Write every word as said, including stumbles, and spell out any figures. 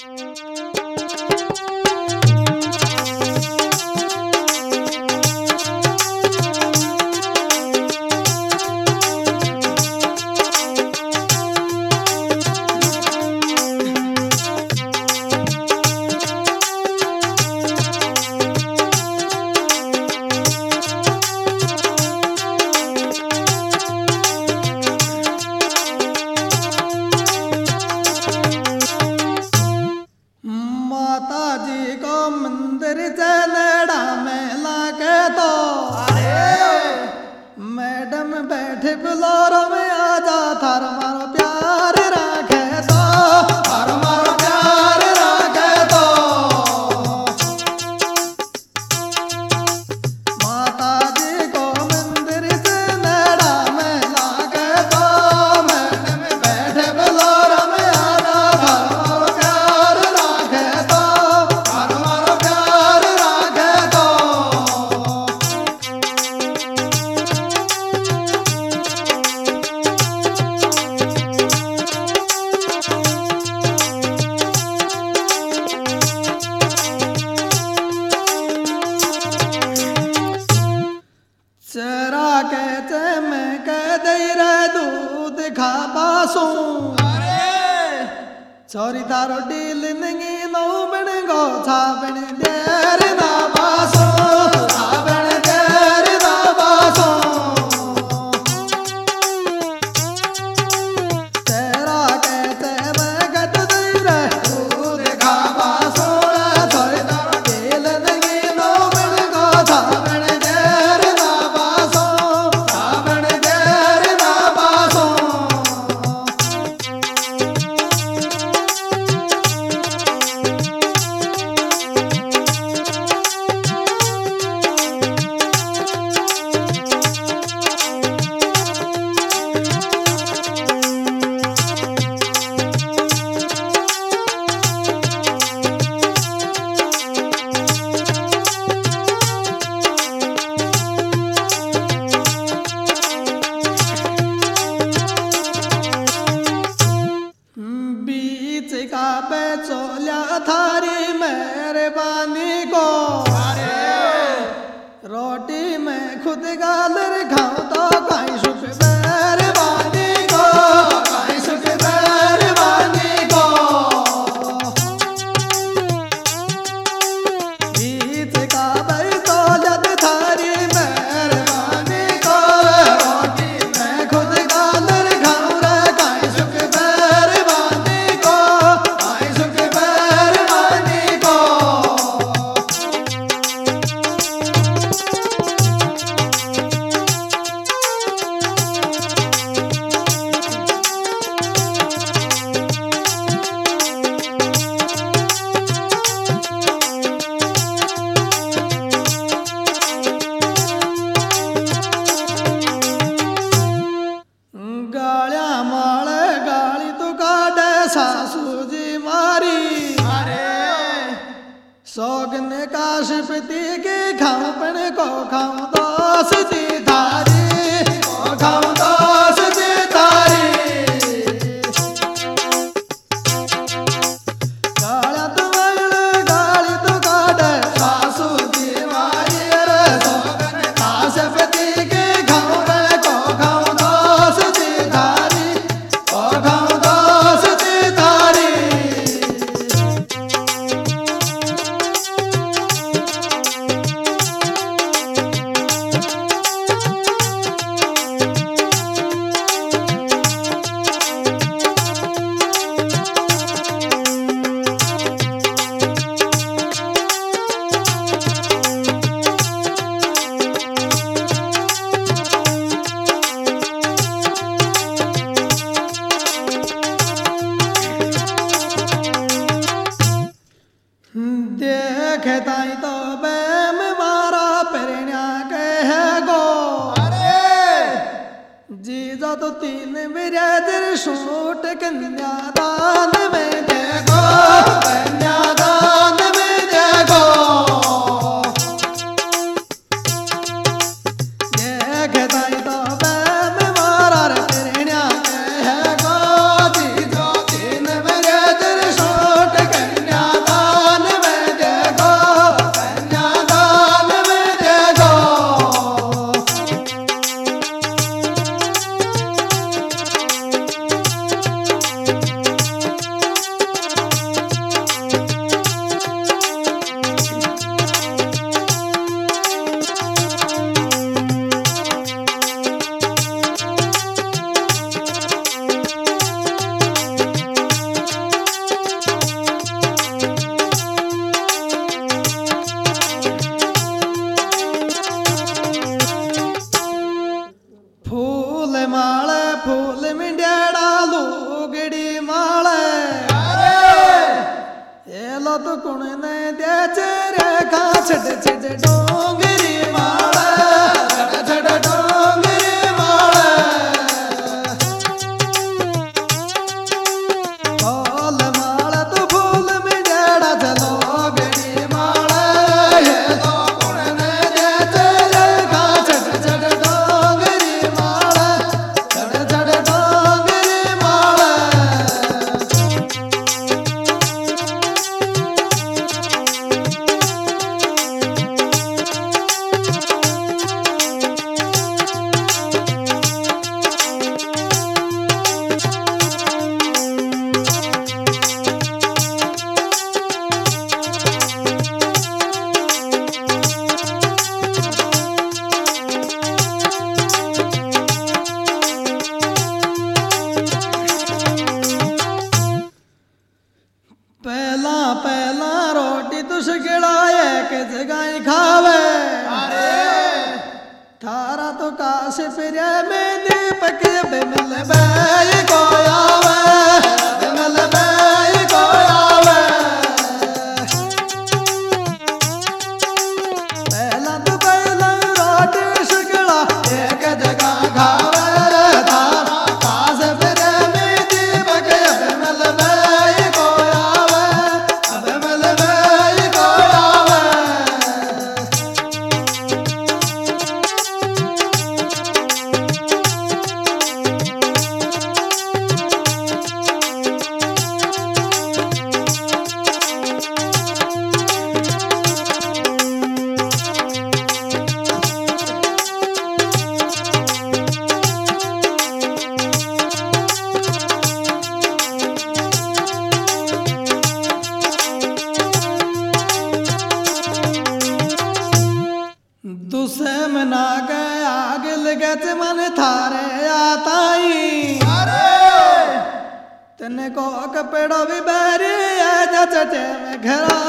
बुलारो में आजा थार मारो प्यार राखे तो थार मारो प्यार राखे तो माता जी को मंदिर से नेड़ा में लागे तो मैडम बैठे बुलारो में आजा थार मारो प्यार राखे तो थार मारो प्यार राखे तो चरा के चमें के दे रे दूध खा पासू छोरी तारो डील नहीं नौ बन गो छा बन देर ना पासू छा बन देर ना पासू चरा के चमें के दे रे दूध खा पासू छोरी तारो डील नहीं नौ बन गो छा बन देर ना पासू छा बन देर ना पासू बीच का बेचोल्या थारी मेहरबानी को रोटी में खुद गालर खाऊं तो काई सुख मेहरबानी को काई सुख मेहरबानी को बीच का बेचोल्या थारी मेहरबानी को रोटी में खुद गालर खाऊं रे काई सुख मेहरबानी को काई सुख मेहरबानी को गालिया माले गाली तू काटे सासू जी मारी सोगन काशपति के खाऊं पण को खाऊं दोस जी थारी को खाऊं दोस जी थारी गालिया तू वाले गाली तू काटे सासू जी मारी रे सोगन काशपति के खाऊं पण को खाऊं दोस जी थारी को खाऊं दोस जी थारी देखताई तो बैम मारा पेरण्या के है गो जीजा तो तीन बिरादर शूट कन्यादान में देखो कन्यादान में देखो देखताई तो बैम मारा पेरण्या के है गो जीजा तीन बिरादर शूट कन्या दो तो कुण ने दे चेरे खा छड़ छड़ डोंगरी माला छड़ छड़ डोंगरी माला फूल माला तो फूल में जड़ा चलो गड़ी माला ये दो कुण ने दे चेरे खा छड़ छड़ डोंगरी माला छड़ छड़ डोंगरी माला पहला पहला रोटी तुस गिड़ाए के जगाई खावे थारा तो काश फिर में दीपक बिमल बैय को आवे बिमल बैय को आवे पहला तो पहला रोटी शिकड़ा एक जगह खावे थारा काश फिर में दीपक बिमल बैय को दुसे मना गए आग लगत मन थारे आताई तने को कपड़ो भी बैरी आ जा चटे में घरा